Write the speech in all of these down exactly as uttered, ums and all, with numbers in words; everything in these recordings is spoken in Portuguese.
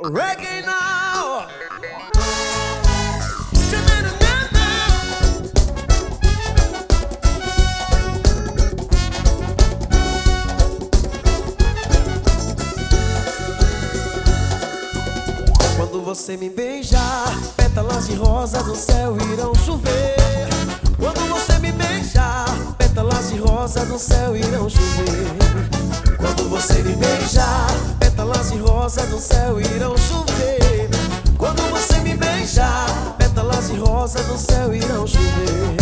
Reggae now. Quando você me beijar, pétalas de rosa do céu irão chover. Quando você me beijar, pétalas de rosa do céu irão chover. Quando você me beijar, pétalas de rosa do céu irão chover. Quando você me beijar, pétalas de rosa do céu irão chover.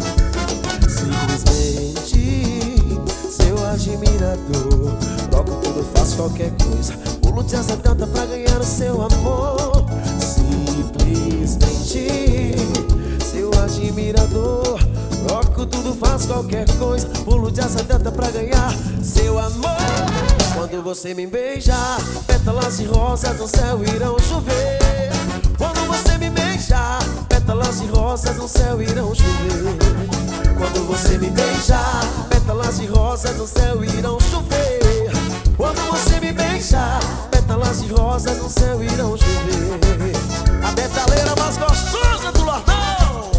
Simplesmente seu admirador, troco tudo, faço qualquer coisa, pulo de asa delta pra ganhar o seu amor. Simplesmente seu admirador, troco tudo, faço qualquer coisa, pulo de asa delta pra ganhar seu amor. Quando você me beijar, pétalas de rosa do céu irão chover. Quando você me beijar, pétalas de rosa do céu irão chover. Quando você me beijar, pétalas de rosa do céu irão chover. Quando você me beijar, pétalas de rosa do céu irão chover. A metaleira mais gostosa do Lordão.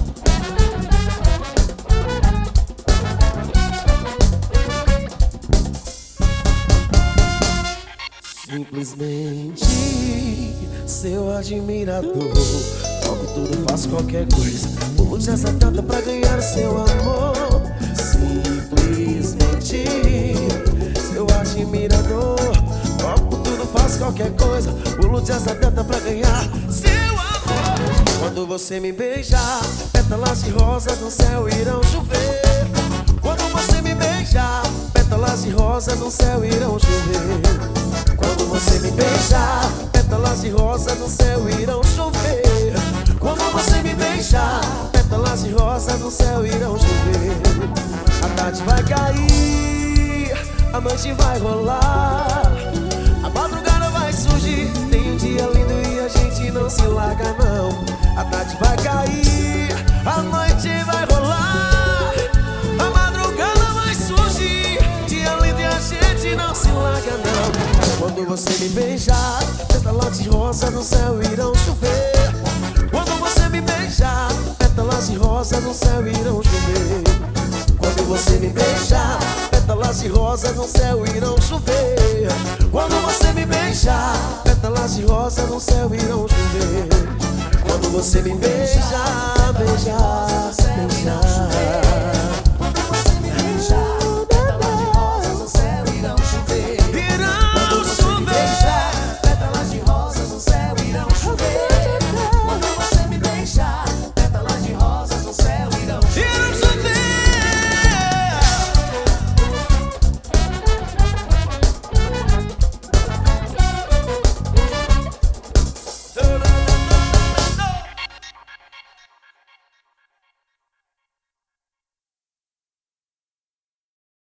Simplesmente seu admirador, toco tudo, faço qualquer coisa, pulo de asa delta pra ganhar seu amor. Simplesmente seu admirador, toco tudo, faço qualquer coisa, pulo de asa delta pra ganhar seu amor. Quando você me beijar, pétalas de rosa no céu irão chover. Quando você me beijar, pétalas de rosa no céu irão chover. Quando você me beijar, pétalas de rosa no céu irão chover. Quando você me beijar, pétalas de rosa no céu irão chover. A tarde vai cair, a noite vai rolar, a madrugada vai surgir, tem um dia lindo e a gente não se larga não. A tarde vai cair, a noite vai rolar, a madrugada vai surgir, dia lindo e a gente não se larga não. Quando você me beijar, pétalas de rosa no céu irão chover. Quando você me beijar, pétalas de rosa no céu irão chover. Quando você me beijar, pétalas de rosa no céu irão chover. Quando você me beijar, pétalas de rosa no céu irão chover. Quando você me beijar, beijar, beijar.